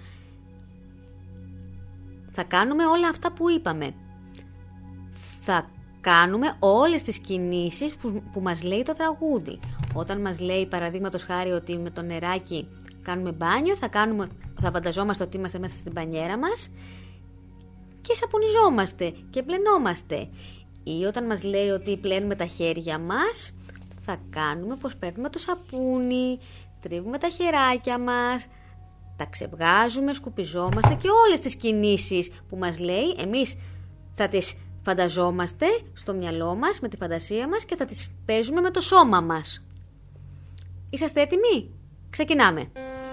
Θα κάνουμε όλα αυτά που είπαμε. Θα κάνουμε όλες τις κινήσεις που, που μας λέει το τραγούδι. Όταν μας λέει παραδείγματος χάρη ότι με το νεράκι κάνουμε μπάνιο, θα, κάνουμε, θα φανταζόμαστε ότι είμαστε μέσα στην μπανιέρα μας και σαπουνιζόμαστε και πλενόμαστε. Ή όταν μας λέει ότι πλένουμε τα χέρια μας, θα κάνουμε πως παίρνουμε το σαπούνι, τρίβουμε τα χεράκια μας, τα ξεβγάζουμε, σκουπιζόμαστε και όλες τις κινήσεις που μας λέει, εμείς θα τις φανταζόμαστε στο μυαλό μας με τη φαντασία μας και θα τις παίζουμε με το σώμα μας. Είσαστε έτοιμοι? Ξεκινάμε!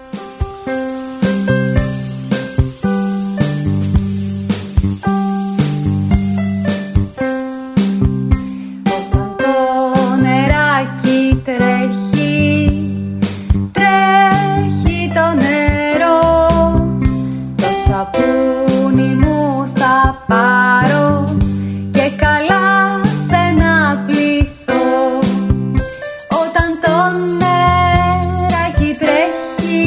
Όταν το νεράκι τρέχει, τρέχει το νερό, το σαπούνι μου θα πάρω και καλά δεν απληθώ. Όταν το νεράκι τρέχει,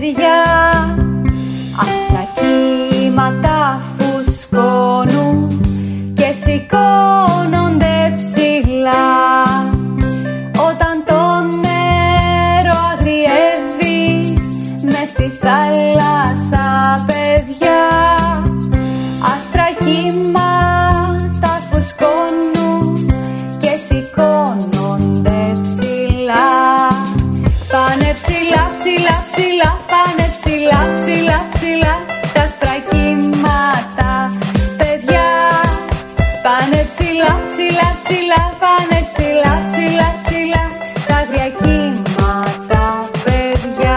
παιδιά. Άστρα κύματα φουσκώνουν και σηκώνονται ψηλά. Όταν το νερό αγριεύει μες στη θάλασσα, παιδιά, άστρα κύματα φουσκώνουν και σηκώνονται ψηλά. Πάνε ψηλά, ψηλά, ψηλά, πάνε ψηλά, ψηλά, ψηλά τα άστρα κύματα, παιδιά. Πάνε ψηλά, ψηλά, ψηλά, πάνε ψηλά, ψηλά, ψηλά τα άγρια κύματα, παιδιά.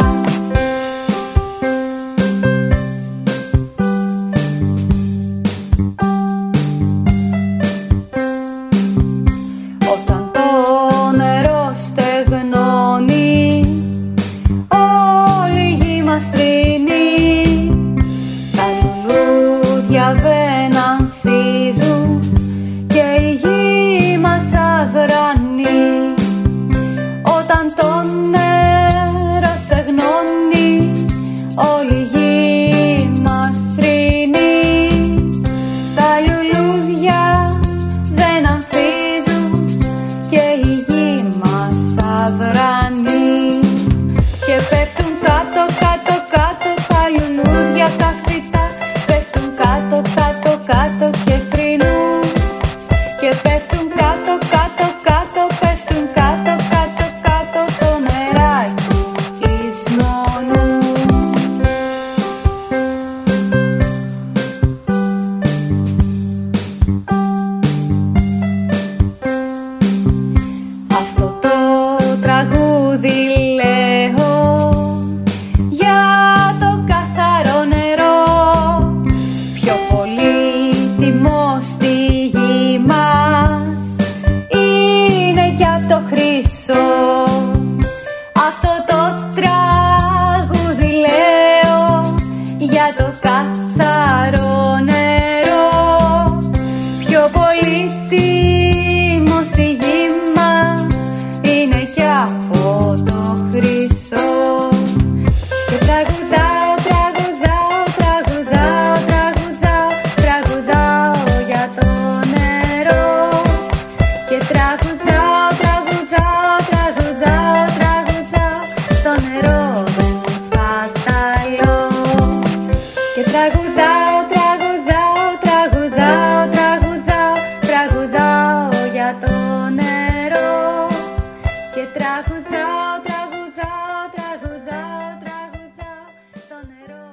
Όταν το νερό στεγνώνει, όλη η γη μας τρίνει. Τα λουλούδια δεν ανθίζουν και η γη μας αδρανεί. Όταν το νερό στεγνώνει, όλη η γη μας θρηνεί. Τα λουλούδια δεν ανθίζουν και η γη μας αδρανεί. Και πέφτουν κάτω, κάτω, κάτω τα λουλούδια τα φυτά. Πέφτουν κάτω, κάτω, κάτω και θρηνούν. Και πέφτουν κάτω, κάτω, κάτω, πέφτουν κάτω, κάτω, κάτω το νεράκι λησμονούν. Αυτό το τραγούδι λέω για το καθαρό νερό, πιο πολύτιμο στη γη μας είναι κι απ' το χρυσό. Αυτό το τραγούδι λέω για το καθαρό νερό, πιο πολύτιμο στη γη μας είναι κι από το χρυσό. Και τραγουδάω, τραγουδάω, τραγουδάω, τραγουδάω, τραγουδάω για το νερό. Και τραγουδάω, τραγουδάω, τραγουδάω, τραγουδάω, το νερό δεν είναι σπαταλό. Και τραγουδάω, τραγουδάω, τραγουδάω, τραγουδάω, τραγουδάω για το νερό. Και τραγουδάω, τραγουδάω, τραγουδάω, τραγουδάω, το νερό.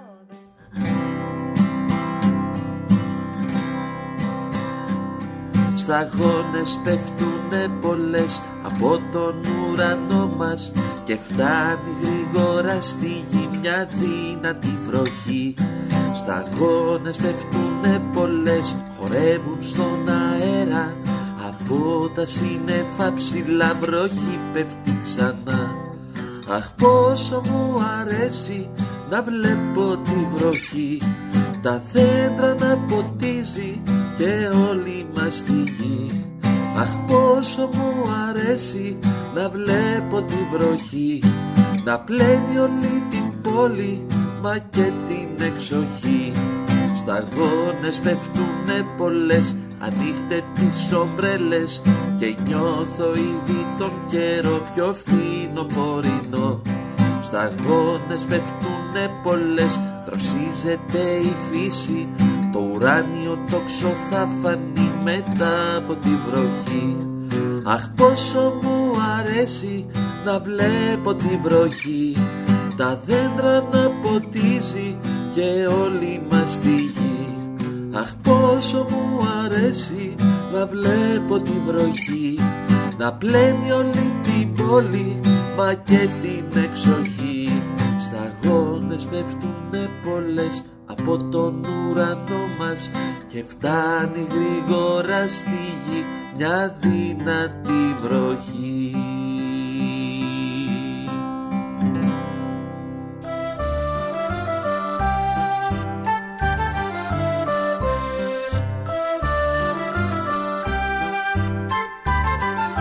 Σταγόνες πέφτουνε πολλές από τον ουρανό μας και φτάνει γρήγορα στη γη μια δυνατή βροχή. Σταγόνες πέφτουνε πολλές, χορεύουν στον αέρα, από τα σύννεφα ψηλά βροχή πέφτει ξανά. Αχ, πόσο μου αρέσει να βλέπω τη βροχή, τα δέντρα να ποτίζει και όλη μας τη γη. Αχ, πόσο μου αρέσει να βλέπω τη βροχή, να πλένει όλη την πόλη μα και την εξοχή. Σταγόνες πέφτουνε πολλές, ανοίχτε τις ομπρέλες και νιώθω ήδη τον καιρό πιο φθινοπορεινό. Σταγόνες πέφτουνε πολλές, δροσίζεται η φύση, το ουράνιο τόξο θα φανεί μετά από τη βροχή. Αχ, πόσο μου αρέσει να βλέπω τη βροχή, τα δέντρα να ποτίζει και όλη μας τη γη. Αχ, πόσο μου αρέσει να βλέπω τη βροχή, να πλένει όλη την πόλη μα και την εξοχή. Σταγόνες πέφτουνε πολλές από τον ουρανό μας και φτάνει γρήγορα στη γη μια δυνατή βροχή.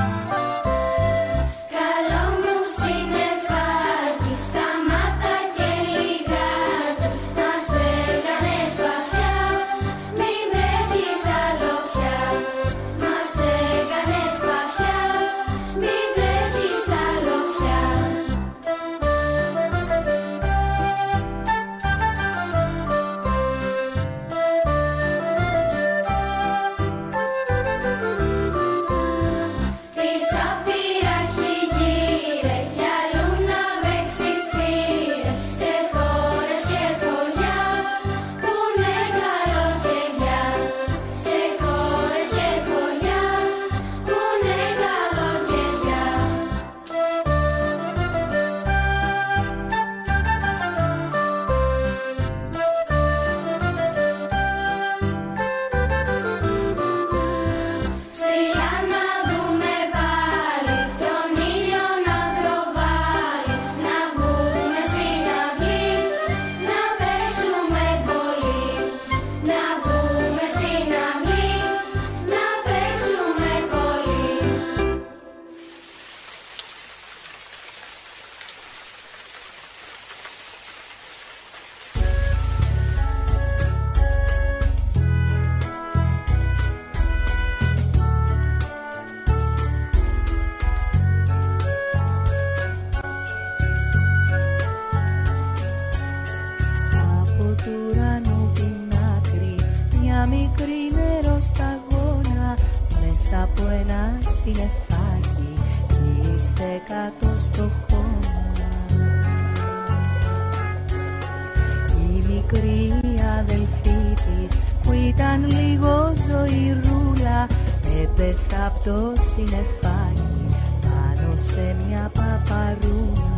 Καλό μου συννεφάκι, σταμάτα και μέσα από ένα συννεφάκι κι είσαι κάτω στο χώμα. Η μικρή αδελφή της που ήταν λίγο ζωηρούλα έπεσε από το συννεφάκι πάνω σε μια παπαρούλα.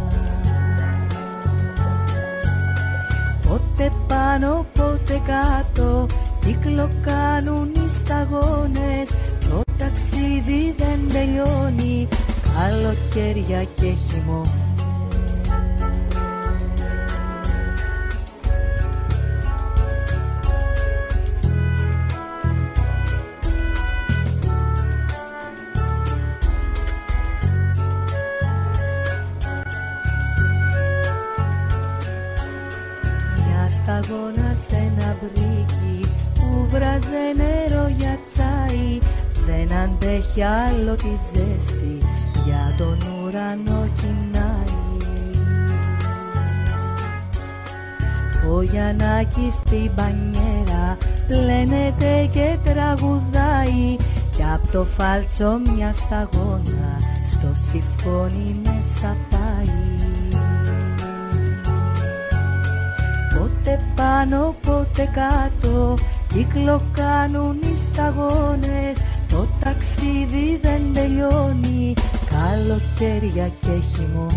Πότε πάνω πότε κάτω κύκλο κάνουν οι σταγόνες, το ταξίδι δεν τελειώνει, καλοκαίρια και χειμώνες. Σταγόνα σε ένα μπρίκι που βράζε νερό για τσάι, δεν αντέχει άλλο τη ζέστη, για τον ουρανό κοινάει. Ο Γιαννάκης στην μπανιέρα πλένεται και τραγουδάει, κι απ' το φάλτσο μια σταγόνα στο σιφόνι μέσα πάει. Πότε πάνω πότε κάτω κύκλο κάνουν οι σταγόνες, το ταξίδι δεν τελειώνει, καλοκαίρια και χειμώνες.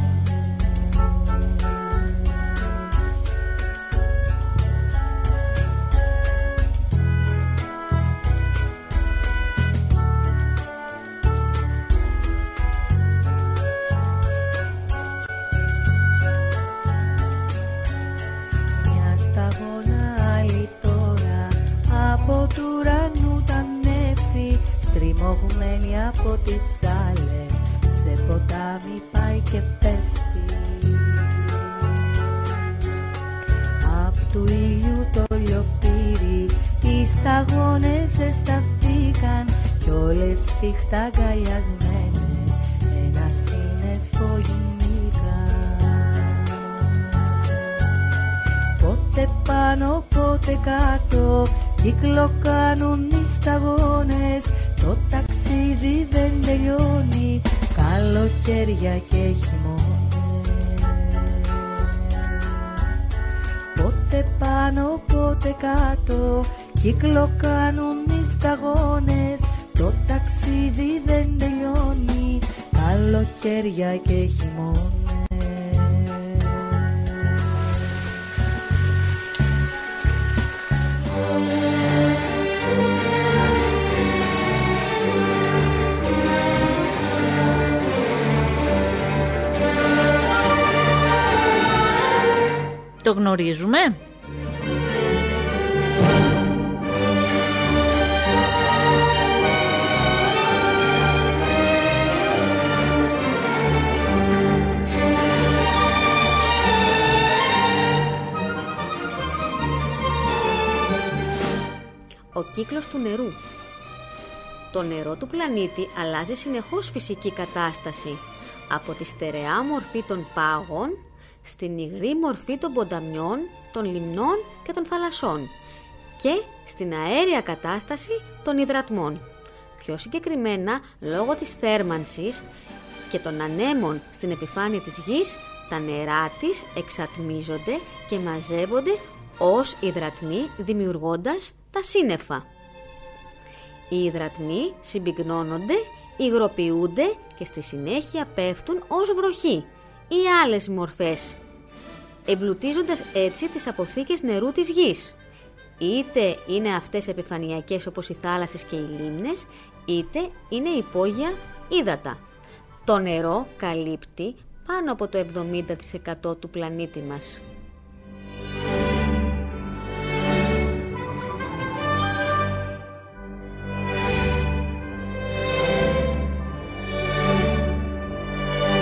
Στριμωγμένη από τις άλλες σε ποτάμι πάει και πέφτει. Απ' του ήλιου το λιοπύρι οι σταγόνες ζεσταθήκαν κι όλες σφιχτά αγκαλιασμένες ένα σύννεφο γινήκαν. Πότε πάνω πότε κάτω κύκλο κάνουν οι σταγόνες, το ταξίδι δεν τελειώνει, καλοκαίρια και χειμώνες. Πότε πάνω πότε κάτω κύκλο κάνουν οι σταγόνες, το ταξίδι δεν τελειώνει, καλοκαίρια και χειμώνες. Το γνωρίζουμε? Ο κύκλος του νερού. Το νερό του πλανήτη αλλάζει συνεχώς φυσική κατάσταση, από τη στερεά μορφή των πάγων στην υγρή μορφή των ποταμιών, των λιμνών και των θαλασσών και στην αέρια κατάσταση των υδρατμών. Πιο συγκεκριμένα, λόγω της θέρμανσης και των ανέμων στην επιφάνεια της γης, τα νερά της εξατμίζονται και μαζεύονται ως υδρατμοί, δημιουργώντας τα σύννεφα. Οι υδρατμοί συμπυκνώνονται, υγροποιούνται και στη συνέχεια πέφτουν ως βροχή ή άλλες μορφές, εμπλουτίζοντας έτσι τις αποθήκες νερού της γης. Είτε είναι αυτές επιφανειακές όπως οι θάλασσες και οι λίμνες, είτε είναι υπόγεια ύδατα. Το νερό καλύπτει πάνω από το εβδομήντα τοις εκατό του πλανήτη μας.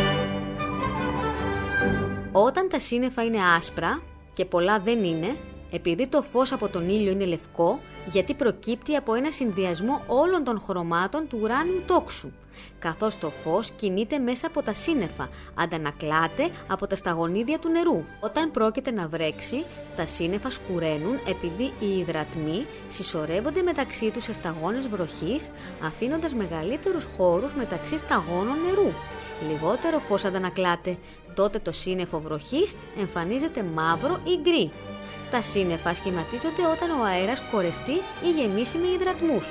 Όταν τα σύννεφα είναι άσπρα και πολλά δεν είναι, επειδή το φως από τον ήλιο είναι λευκό, γιατί προκύπτει από ένα συνδυασμό όλων των χρωμάτων του ουράνιου τόξου, καθώς το φως κινείται μέσα από τα σύννεφα, αντανακλάται από τα σταγονίδια του νερού. Όταν πρόκειται να βρέξει, τα σύννεφα σκουραίνουν επειδή οι υδρατμοί συσσωρεύονται μεταξύ τους σε σταγόνες βροχής, αφήνοντας μεγαλύτερους χώρους μεταξύ σταγόνων νερού. Λιγότερο φως αντανακλάται, τότε το σύννεφο βροχής εμφανίζεται μαύρο ή γκρι. Τα σύννεφα σχηματίζονται όταν ο αέρας κορεστεί ή γεμίσει με υδρατμούς.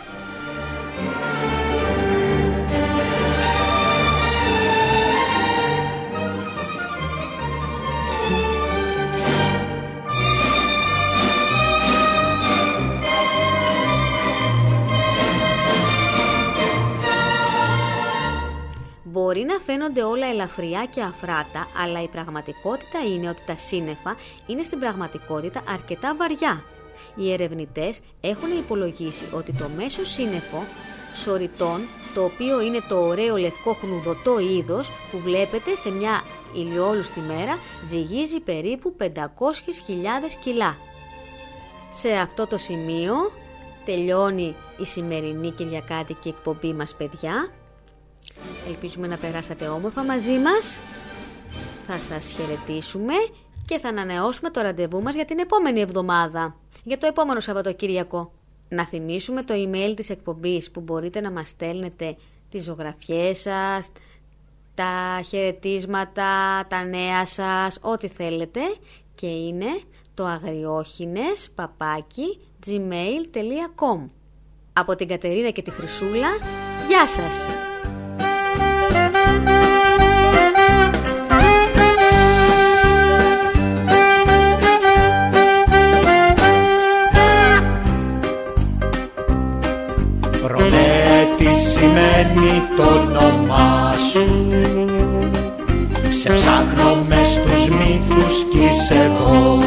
Μπορεί να φαίνονται όλα ελαφριά και αφράτα, αλλά η πραγματικότητα είναι ότι τα σύννεφα είναι στην πραγματικότητα αρκετά βαριά. Οι ερευνητές έχουν υπολογίσει ότι το μέσο σύννεφο σωρητών, το οποίο είναι το ωραίο λευκό χνουδωτό είδος που βλέπετε σε μια ηλιόλουστη μέρα, ζυγίζει περίπου πεντακόσιες χιλιάδες κιλά. Σε αυτό το σημείο τελειώνει η σημερινή κυριακάτικη εκπομπή μας, παιδιά. Ελπίζουμε να περάσατε όμορφα μαζί μας. Θα σας χαιρετήσουμε και θα ανανεώσουμε το ραντεβού μας για την επόμενη εβδομάδα, για το επόμενο Σαββατοκύριακο. Να θυμίσουμε το email της εκπομπής που μπορείτε να μας στέλνετε τις ζωγραφιές σας, τα χαιρετίσματα, τα νέα σας, ό,τι θέλετε, και είναι το αγριόχινες παπάκι gmail τελεία com. Από την Κατερίνα και τη Χρυσούλα, γεια σας! Ρωμέ, τι σημαίνει το όνομά σου? Σε ψάχνω μες στους μύθους κι είσαι εδώ.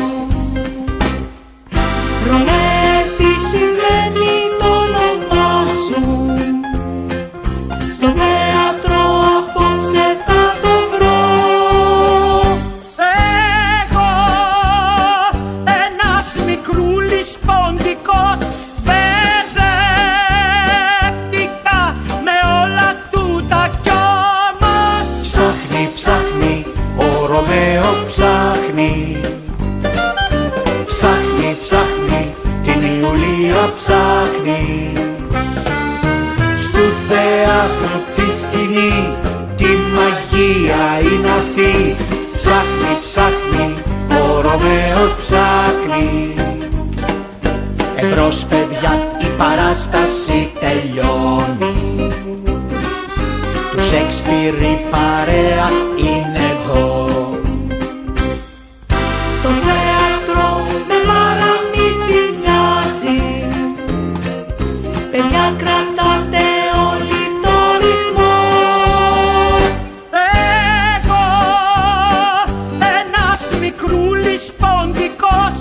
Ρωμέ, τι σημαίνει το όνομά σου? Στο θέατρο απόψε θα το βρω. Εγώ, ένας μικρούλης ποντικός, μπερδεύτηκα με όλα τούτα κι όμως ψάχνει, ψάχνει, ο Ρωμαίο ψάχνει. Ψάχνει, ψάχνει, την Ιουλία ψάχνει. Στου θέατρου τη σκηνή, τη μαγεία είναι αυτή. Ψάχνει, ψάχνει, ο Ρωμαίος ψάχνει. Εμπρός παιδιά, η παράσταση τελειώνει. Του Σέξπιρ η παρέα είναι εδώ. Το θέατρο με παραμύθι μοιάζει. Παιδιά, κρατάτε όλοι το ρυθμό. εγώ, ένας μικρούλης ποντικός,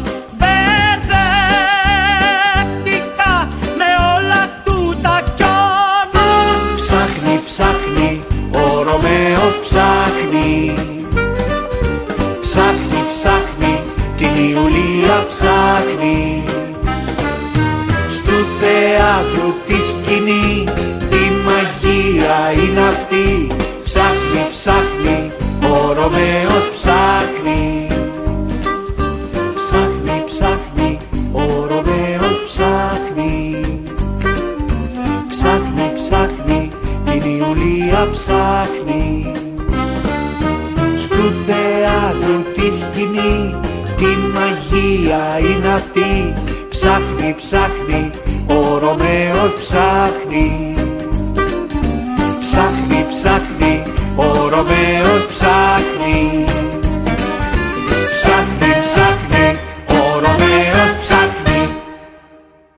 μπερδεύτηκα με όλα τούτα κι όμως Ψάχνει, ψάχνει, ο Ρωμαίος ψάχνει. Ψάχνει, ψάχνει, την Ιουλία ψάχνει. Στου θέατρου τη σκηνή, τη μαγεία είναι αυτή. Ψάχνει, ψάχνει, ο Ρωμαίος ψάχνει. Ψάχνει, ψάχνει, ο Ρωμαίος ψάχνει. Ψάχνει, ψάχνει, την Ιουλία ψάχνει. Στου θέατρου τη σκηνή, τη μαγεία είναι αυτή. Ψάχνει, ψάχνει, ο Ρωμαίος ψάχνει. Ψάχνει, ψάχνει, ο Ρωμαίος ψάχνει.